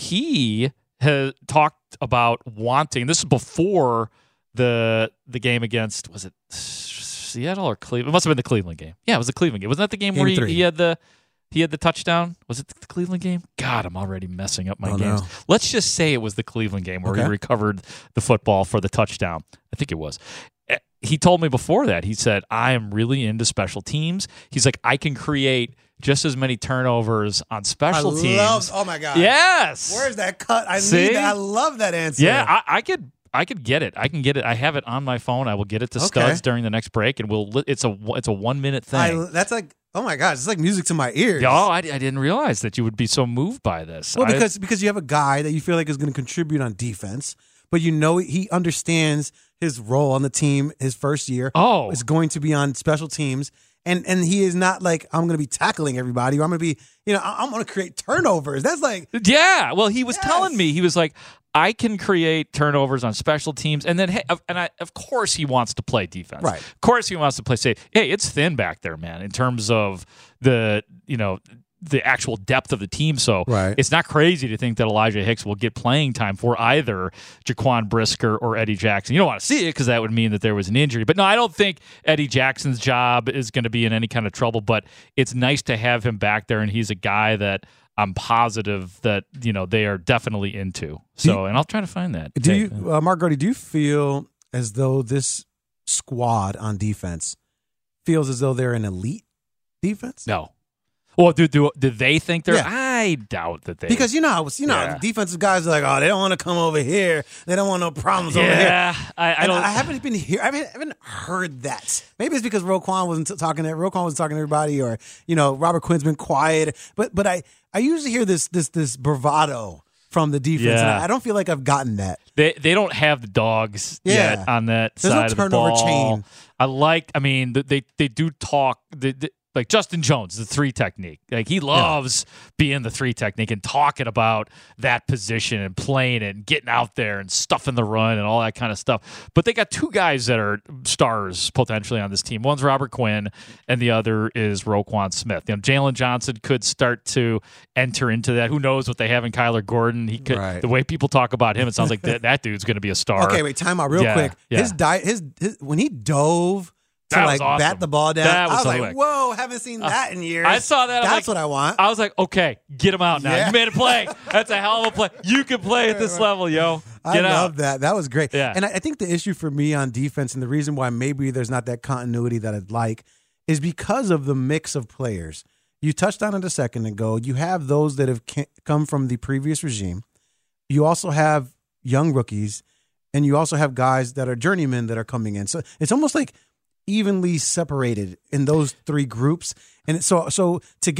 He has talked about wanting, this is before the the game against, was it Seattle or Cleveland? It must have been the Cleveland game. Yeah, it was the Cleveland game. Wasn't that the game, game where he, he had the He had the touchdown. Was it the Cleveland game? God, I'm already messing up my oh, games. No. Let's just say it was the Cleveland game where okay. he recovered the football for the touchdown. I think it was. He told me before that, he said, I am really into special teams. He's like, I can create just as many turnovers on special I teams. Love, oh, my God. Yes. Where's that cut? I See? need that. I love that answer. Yeah, I, I could I could get it. I can get it. I have it on my phone. I will get it to Okay. Studs during the next break, and we'll. It's a it's a one minute thing. I, that's like, oh my God, it's like music to my ears. Oh, I, I didn't realize that you would be so moved by this. Well, I- because because you have a guy that you feel like is going to contribute on defense, but you know he understands his role on the team. His first year, oh, is going to be on special teams, and and he is not like I'm going to be tackling everybody. Or I'm going to be, you know, I'm going to create turnovers. That's like, yeah. Well, he was yes. telling me, he was like, I can create turnovers on special teams, and then hey, and I, of course he wants to play defense. Right. Of course he wants to play safe. Hey, it's thin back there, man, in terms of the you know. the actual depth of the team. So right. it's not crazy to think that Elijah Hicks will get playing time for either Jaquan Brisker or Eddie Jackson. You don't want to see it because that would mean that there was an injury. But no, I don't think Eddie Jackson's job is going to be in any kind of trouble, but it's nice to have him back there, and he's a guy that I'm positive that, you know, they are definitely into. So, and I'll try to find that. Do hey, you, uh, Mark Grody, do you feel as though this squad on defense feels as though they're an elite defense? No. Well, do, do do they think they're? Yeah. I doubt that they. Because you know, how- you know, Yeah. the defensive guys are like, oh, they don't want to come over here. They don't want no problems over Yeah, here. I- I And don't- I haven't been here. I haven't, I haven't heard that. Maybe it's because Roquan wasn't t- talking. To, Roquan was talking to everybody, or you know, Robert Quinn's been quiet. But but I I usually hear this this this bravado from the defense. And Yeah. I, I don't feel like I've gotten that. They they don't have the dogs Yeah. yet on that There's no side of the turnover ball. chain. I like. I mean, th- they they do talk. They, they, like Justin Jones, the three technique. Like he loves being the three technique and talking about that position and playing it and getting out there and stuffing the run and all that kind of stuff. But they got two guys that are stars potentially on this team. One's Robert Quinn and the other is Roquan Smith. You know, Jalen Johnson could start to enter into that. Who knows what they have in Kyler Gordon? He could. Right. The way people talk about him, it sounds like that, that dude's going to be a star. Okay, wait, time out real Yeah, quick. yeah. His diet, his, his when he dove to That was like awesome. bat the ball down, That I was was like, slick. whoa, haven't seen that in years. I saw that. I'm That's like- what I want. I was like, okay, get him out now. Yeah. You made a play. That's a hell of a play. You can play at this level, yo. I Get out. love that. That was great. Yeah. And I I think the issue for me on defense and the reason why maybe there's not that continuity that I'd like is because of the mix of players. You touched on it a second ago. You have those that have ca- come from the previous regime. You also have young rookies, and you also have guys that are journeymen that are coming in. So it's almost like evenly separated in those three groups. And so so to get the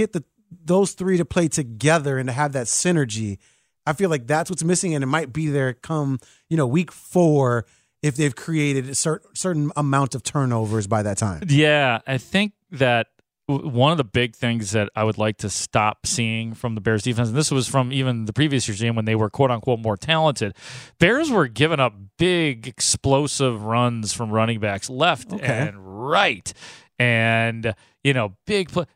those three to play together and to have that synergy, I feel like that's what's missing, and it might be there come, you know, week four if they've created a cer- certain amount of turnovers by that time. Yeah, I think that w- one of the big things that I would like to stop seeing from the Bears defense, and this was from even the previous regime when they were quote-unquote more talented, Bears were giving up big, explosive runs from running backs left Okay. and right. And, you know, big play.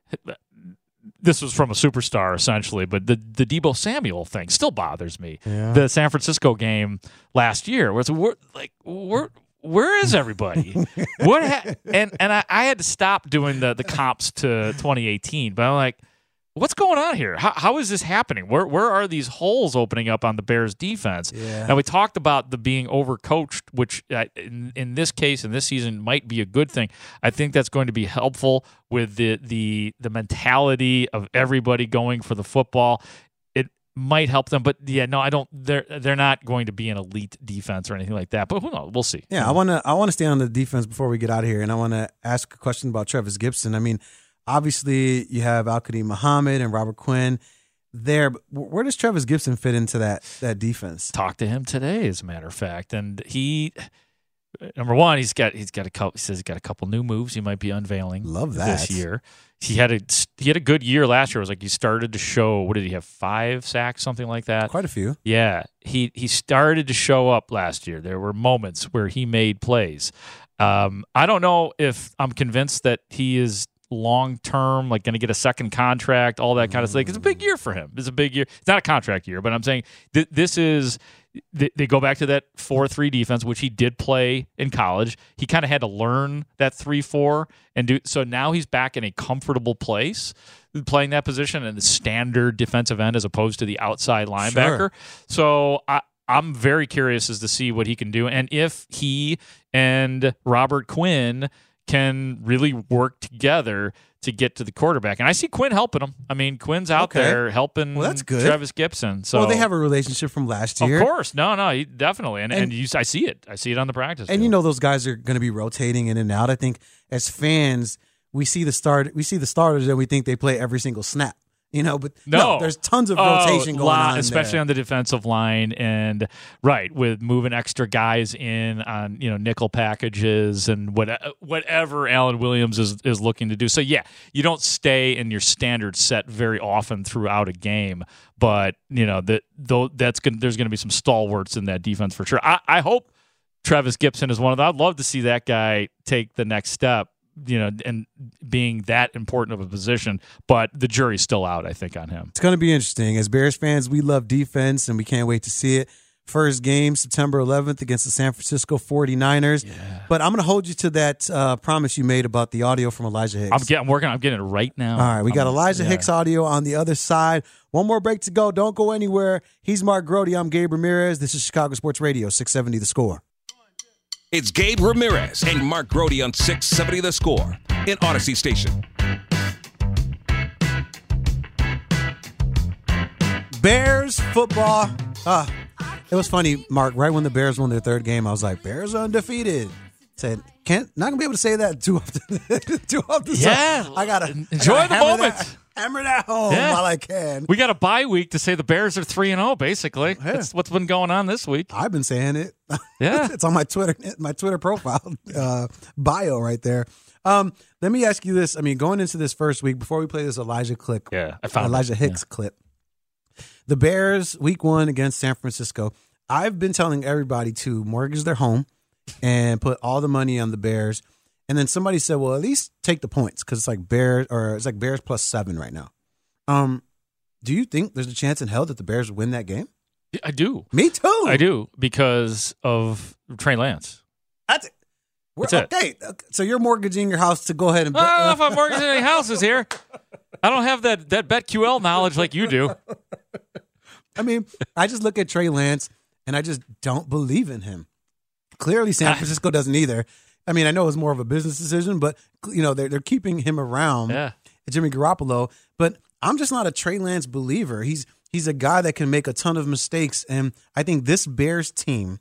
This was from a superstar, essentially, but the, the Deebo Samuel thing still bothers me. Yeah. The San Francisco game last year, where it's we're, like, we're, where is everybody? what ha- and and I, I had to stop doing the, the comps to twenty eighteen, but I'm like, what's going on here? How, how is this happening? Where where are these holes opening up on the Bears defense? Yeah. Now, we talked about the being overcoached, which uh, in, in this case, in this season, might be a good thing. I think that's going to be helpful with the the the mentality of everybody going for the football. It might help them, but yeah, no, I don't. They're they're not going to be an elite defense or anything like that. But who knows? We'll see. Yeah, I want to I want to stay on the defense before we get out of here, and I want to ask a question about Travis Gibson. I mean, obviously, you have Al-Qadim Muhammad and Robert Quinn there. But where does Travis Gibson fit into that that defense? Talked to him today, as a matter of fact, and he number one, he's got he's got a couple. He says he's got a couple new moves he might be unveiling. Love that this year. He had a he had a good year last year. It was like he started to show. What did he have? Five sacks, something like that. Quite a few. Yeah, he he started to show up last year. There were moments where he made plays. Um, I don't know if I'm convinced that he is long term, like going to get a second contract, all that kind of stuff. It's a big year for him. It's a big year. It's not a contract year, but I'm saying th- this is. They, they go back to that four three defense, which he did play in college. He kind of had to learn that three four and do. So now he's back in a comfortable place playing that position in the standard defensive end as opposed to the outside linebacker. Sure. So I. I'm very curious as to see what he can do and if he and Robert Quinn can really work together to get to the quarterback. And I see Quinn helping him. I mean, Quinn's out Okay. there helping Well, that's good. Travis Gibson. So Well, they have a relationship from last year. Of course. No, no, he, definitely. And, and, And- you, I see it. I see it on the practice And field. you know those guys are going to be rotating in and out. I think as fans, we see the start, we see the starters and we think they play every single snap. You know, but no, No, there's tons of Oh, rotation going lot, on, especially there. on the defensive line, and right with moving extra guys in on you know nickel packages and what whatever Alan Williams is is looking to do. So yeah, you don't stay in your standard set very often throughout a game, but you know that though that's gonna, there's going to be some stalwarts in that defense for sure. I, I hope Travis Gibson is one of them. I'd love to see that guy take the next step. You know, and being that important of a position, but the jury's still out, I think, on him. It's going to be interesting. As Bears fans, we love defense, and we can't wait to see it. First game, September eleventh against the San Francisco forty-niners. Yeah. But I'm going to hold you to that uh, promise you made about the audio from Elijah Hicks. I'm, get, I'm working. I'm getting it right now. All right, we got I'm, Elijah yeah. Hicks audio on the other side. One more break to go. Don't go anywhere. He's Mark Grody. I'm Gabe Ramirez. This is Chicago Sports Radio, six seventy The Score. It's Gabe Ramirez and Mark Grody on six seventy The Score in Odyssey Station. Bears football. Ah, it was funny, Mark. Right when the Bears won their third game, I was like, "Bears are undefeated." Said, "Can't not gonna be able to say that too often." too often. Yeah, so I gotta enjoy I gotta the hammer moment. That, hammer that home Yeah. while I can. We got a bye week to say the Bears are three and zero. Basically, that's what's been going on this week. I've been saying it. Yeah, it's on my Twitter, my Twitter profile uh, bio right there. Um, let me ask you this. I mean, going into this first week, before we play this Elijah clip, yeah, I found Elijah it. Hicks Yeah. clip. The Bears, week one against San Francisco. I've been telling everybody to mortgage their home and put all the money on the Bears. And then somebody said, well, at least take the points because it's like Bears or it's like Bears plus seven right now. Um, do you think there's a chance in hell that the Bears win that game? I do. Me too. I do because of Trey Lance. That's it. We're, That's it. okay, so you're mortgaging your house to go ahead and. I don't know if I'm mortgaging any houses here. I don't have that that BetQL knowledge like you do. I mean, I just look at Trey Lance and I just don't believe in him. Clearly, San Francisco doesn't either. I mean, I know it's more of a business decision, but you know they're they're keeping him around, yeah. Jimmy Garoppolo. But I'm just not a Trey Lance believer. He's he's a guy that can make a ton of mistakes, and I think this Bears team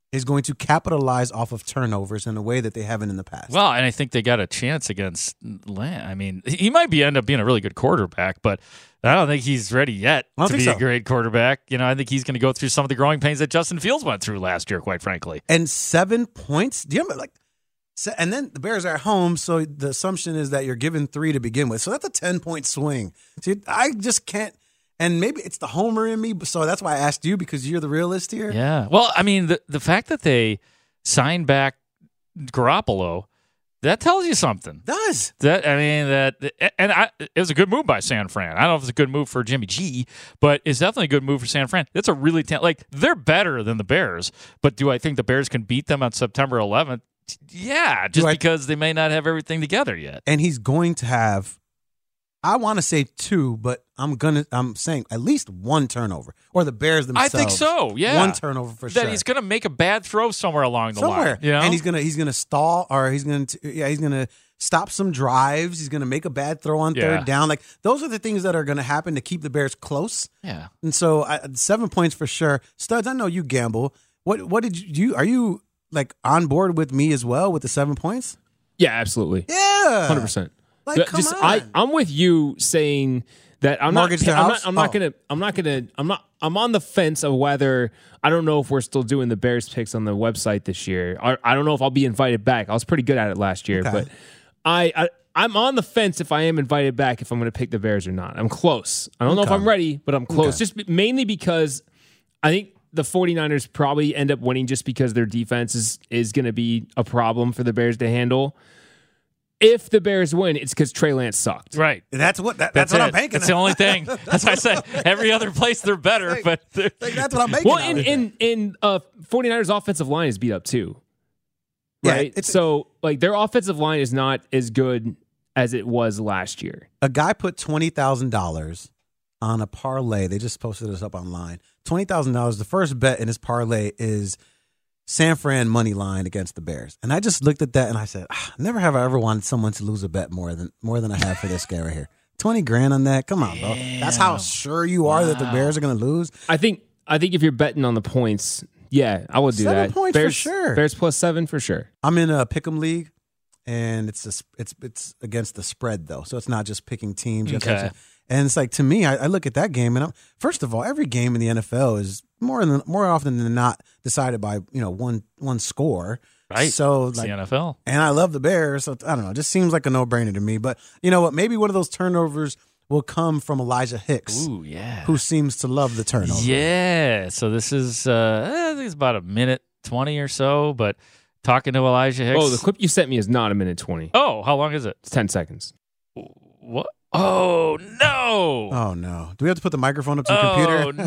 is going to capitalize off of turnovers in a way that they haven't in the past. Well, and I think they got a chance against Lamb. I mean, he might be end up being a really good quarterback, but I don't think he's ready yet I don't to think be so. a great quarterback. You know, I think he's going to go through some of the growing pains that Justin Fields went through last year, quite frankly. And seven points? Do you remember, like, se- and then the Bears are at home, so the assumption is that you're given three to begin with. So that's a ten-point swing. See, I just can't. And maybe it's the homer in me, so that's why I asked you, because you're the realist here. Yeah. Well, I mean, the the fact that they signed back Garoppolo, that tells you something. Does. That I mean that and I, it was a good move by San Fran. I don't know if it's a good move for Jimmy G, but it's definitely a good move for San Fran. It's a really ta- like they're better than the Bears, but do I think the Bears can beat them on September eleventh? Yeah, just I, because they may not have everything together yet. And he's going to have, I want to say two, but I'm gonna I'm saying at least one turnover, or the Bears themselves. I think so. Yeah, one turnover for that sure. That he's gonna make a bad throw somewhere along the somewhere, line. You know? And he's gonna he's gonna stall, or he's gonna yeah he's gonna stop some drives. He's gonna make a bad throw on Yeah. third down. Like those are the things that are gonna happen to keep the Bears close. Yeah. And so I, seven points for sure. Studs, I know you gamble. What what did you do? Are you like on board with me as well with the seven points? Yeah, absolutely. Yeah, one hundred percent. Like, But come just on. I, I'm with you saying that I'm Mortgage not. their I'm house? not. I'm not Oh. gonna. I'm not gonna. I'm not. I'm on the fence of whether I don't know if we're still doing the Bears picks on the website this year. I, I don't know if I'll be invited back. I was pretty good at it last year, Okay. but I, I I'm on the fence if I am invited back if I'm going to pick the Bears or not. I'm close. I don't know if Okay. I'm ready, but I'm close. Okay. Just be- mainly because I think the 49ers probably end up winning just because their defense is is going to be a problem for the Bears to handle. If the Bears win, it's because Trey Lance sucked. Right. That's what that, that's, what it. I'm banking. That's the only thing. That's why I said every other place they're better, but they're, Like, that's what I'm banking. Well, on. in in in uh, 49ers offensive line is beat up too. Yeah, Right? it's- so like their offensive line is not as good as it was last year. A guy put twenty thousand dollars on a parlay. They just posted this up online. Twenty thousand dollars. The first bet in his parlay is San Fran money line against the Bears. And I just looked at that and I said, ah, never have I ever wanted someone to lose a bet more than more than I have for this guy right here. Twenty grand on that. Come on, bro. That's how sure you are that the Bears are going to lose. I think I think if you're betting on the points, yeah, I would do Seven that. points for Bears, sure. Bears plus seven for sure. I'm in a pick'em league, and it's a, it's it's against the spread though, so it's not just picking teams. You have to Okay. actually- and it's like to me, I, I look at that game, and I'm, first of all, every game in the N F L is more than more often than not decided by you know one one score. Right. So It's like, the N F L. and I love the Bears, so I don't know. It just seems like a no brainer to me. But you know what? Maybe one of those turnovers will come from Elijah Hicks. Ooh, yeah. Who seems to love the turnover. Yeah. So this is, uh, I think it's about a minute twenty or so, but talking to Elijah Hicks. Oh, the clip you sent me is not a minute twenty. Oh, how long is it? It's ten seconds. What? Oh, no. Oh no! Do we have to put the microphone up to the Oh, computer?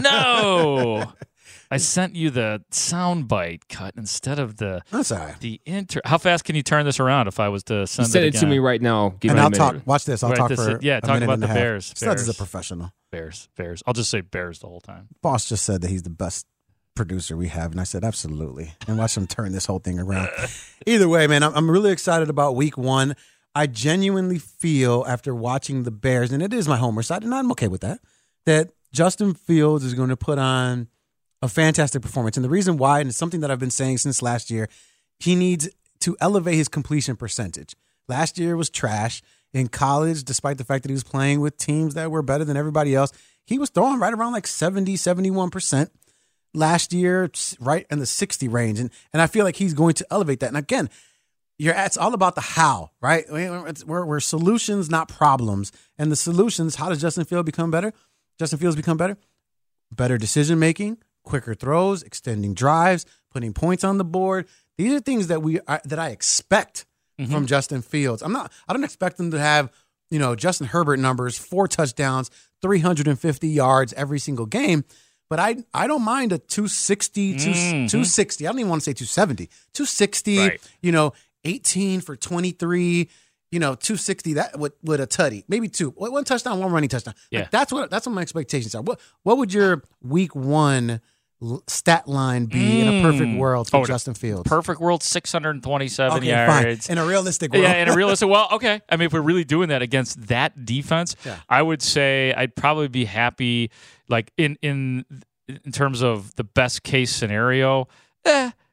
no. I sent you the sound bite cut instead of the That's all right. the inter. How fast can you turn this around if I was to send You send it it to again? me right now. Give And me a I'll minute. talk. Watch this. I'll Right, talk this for is- yeah, a talk minute about and a the half. Bears. Studs is a Bears. professional. Bears, Bears. I'll just say Bears the whole time. Boss just said that he's the best producer we have, and I said absolutely. And watch him turn this whole thing around. Either way, man, I'm, I'm really excited about Week One. I genuinely feel after watching the Bears, and it is my homer side, and I'm okay with that, that Justin Fields is going to put on a fantastic performance. And the reason why, and it's something that I've been saying since last year, he needs to elevate his completion percentage. Last year was trash. In college, despite the fact that he was playing with teams that were better than everybody else, he was throwing right around like seventy, seventy-one percent. Last year, right in the sixty range. And and I feel like he's going to elevate that. And again, you're it's all about the how, right? It's, we're, we're solutions, not problems. And the solutions, how does Justin Fields become better? Justin Fields become better? Better decision making, quicker throws, extending drives, putting points on the board. These are things that we are, that I expect Mm-hmm. from Justin Fields. I'm not. I don't expect him to have you know Justin Herbert numbers, four touchdowns, three hundred fifty yards every single game. But I I don't mind a two sixty, Mm-hmm. two sixty. I don't even want to say two seventy. two sixty, Right. you know, eighteen for twenty-three, you know, two sixty that with, with a tutty. Maybe two. One touchdown, one running touchdown. Yeah. Like, that's what that's what my expectations are. What what would your week one l- stat line be in a perfect world for Oh, Justin Fields? Perfect world, six hundred twenty-seven Okay, yards. fine. In a realistic world. Yeah, in a realistic. Well, okay. I mean, if we're really doing that against that defense, Yeah. I would say I'd probably be happy, like in in in terms of the best case scenario. Eh,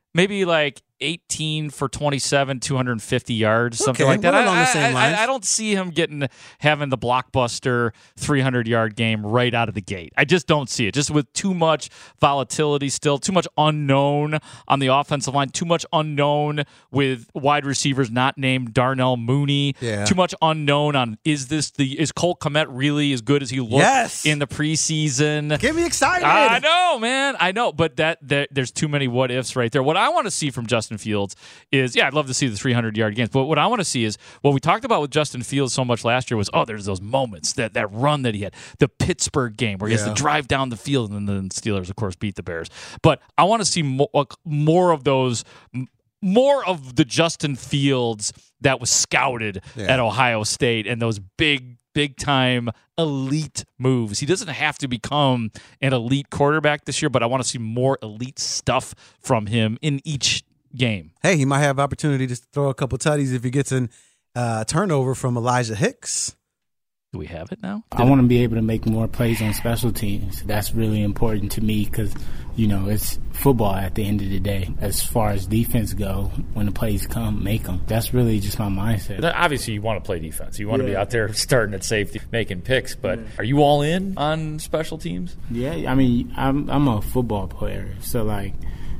maybe like eighteen for twenty-seven, two hundred fifty yards, something Okay, like that. we're I, along the same I, lines. I, I don't see him getting having the blockbuster three hundred yard game right out of the gate. I just don't see it. Just with too much volatility still, too much unknown on the offensive line, too much unknown with wide receivers not named Darnell Mooney. Yeah. Too much unknown on is this the is Colt Kmet really as good as he looked Yes. in the preseason? Get me excited. I know, man. I know, but that, that there's too many what ifs right there. What I want to see from Justin Fields is, yeah, I'd love to see the three hundred yard games, but what I want to see is what we talked about with Justin Fields so much last year was, oh, there's those moments, that that run that he had, the Pittsburgh game where he has Yeah. to drive down the field, and then the Steelers, of course, beat the Bears. But I want to see more, more of those, more of the Justin Fields that was scouted Yeah. at Ohio State and those big big time elite moves. He doesn't have to become an elite quarterback this year, but I want to see more elite stuff from him in each game. Hey, he might have opportunity to throw a couple tutties if he gets a uh, turnover from Elijah Hicks. Do we have it now? I want to be able to make more plays on special teams. That's really important to me because, you know, it's football at the end of the day. As far as defense go, when the plays come, make them. That's really just my mindset. Obviously, you want to play defense. You want to be Yeah. out there starting at safety, making picks. But are you all in on special teams? Yeah, I mean, I'm I'm a football player, so like,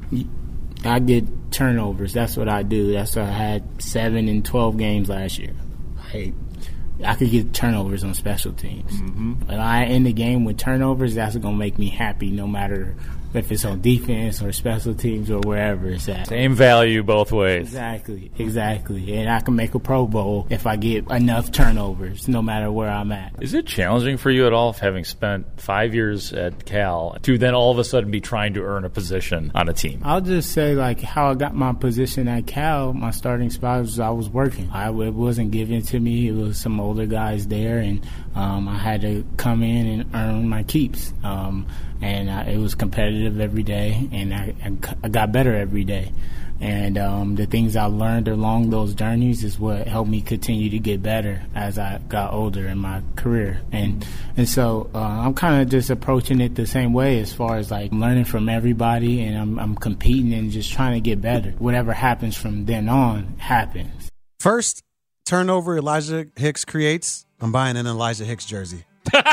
I get turnovers. That's what I do. That's why I had seven and twelve games last year. Like, I could get turnovers on special teams. Mm-hmm. If I end the game with turnovers, that's going to make me happy no matter if it's on defense or special teams or wherever it's at. Same value both ways. Exactly, exactly. And I can make a Pro Bowl if I get enough turnovers, no matter where I'm at. Is it challenging for you at all, having spent five years at Cal, to then all of a sudden be trying to earn a position on a team? I'll just say, like, how I got my position at Cal, my starting spot was I was working. I, it wasn't given to me. It was some older guys there, and um, I had to come in and earn my keeps. Um, and I, it was competitive every day, and I, I, I got better every day. And um, the things I learned along those journeys is what helped me continue to get better as I got older in my career. And and so uh, I'm kind of just approaching it the same way as far as like learning from everybody, and I'm, I'm competing and just trying to get better. Whatever happens from then on happens. First turnover Elijah Hicks creates, I'm buying an Elijah Hicks jersey.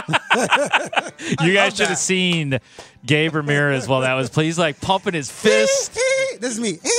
You guys should have seen Gabe Ramirez while that was played. He's like pumping his fist. This is me.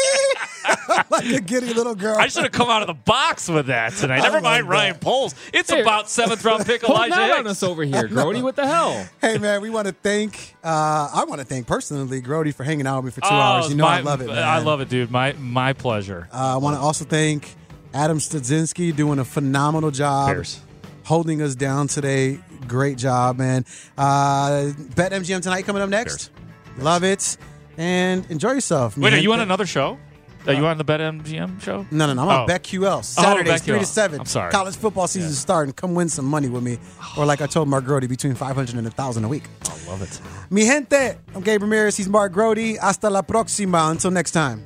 Like a giddy little girl. I should have come out of the box with that tonight. Never mind Ryan Poles. It's Here. about seventh round pick Hold Elijah that Hicks. on us over here, Grody. What the hell? Hey, man, we want to thank, uh, I want to thank personally Grody for hanging out with me for two Oh, hours. You know my- I love it, man. I love it, dude. My my pleasure. Uh, I want to also thank Adam Studzinski doing a phenomenal job. Bears. Holding us down today. Great job, man. Uh, Bet M G M tonight coming up next. Love it. And enjoy yourself, Wait, man. are you on another show? Are you on the BetMGM show? No, no, no. I'm Oh. on BetQL. Saturdays, BetQL. three to seven. I'm sorry. College football season's starting. Come win some money with me. Or like I told Mark Grody, between five hundred and one thousand a week. I love it. Mi gente, I'm Gabe Ramirez. He's Mark Grody. Hasta la próxima. Until next time.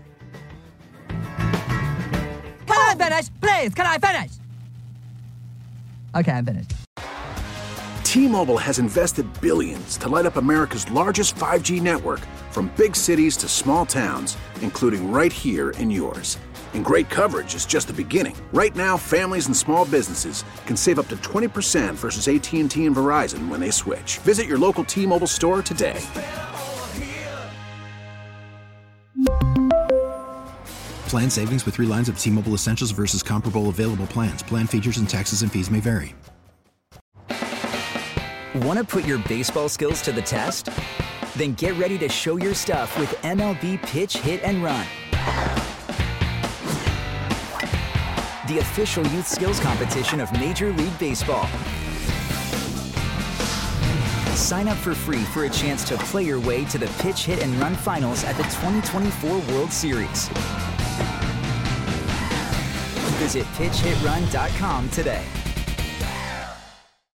Can I finish? Please, can I finish? Okay, I'm finished. T-Mobile has invested billions to light up America's largest five G network, from big cities to small towns, including right here in yours. And great coverage is just the beginning. Right now, families and small businesses can save up to twenty percent versus A T and T and Verizon when they switch. Visit your local T-Mobile store today. Plan savings with three lines of T-Mobile Essentials versus comparable available plans. Plan features and taxes and fees may vary. Want to put your baseball skills to the test? Then get ready to show your stuff with M L B Pitch, Hit, and Run. The official youth skills competition of Major League Baseball. Sign up for free for a chance to play your way to the Pitch, Hit, and Run finals at the twenty twenty-four World Series. Visit pitch hit run dot com today.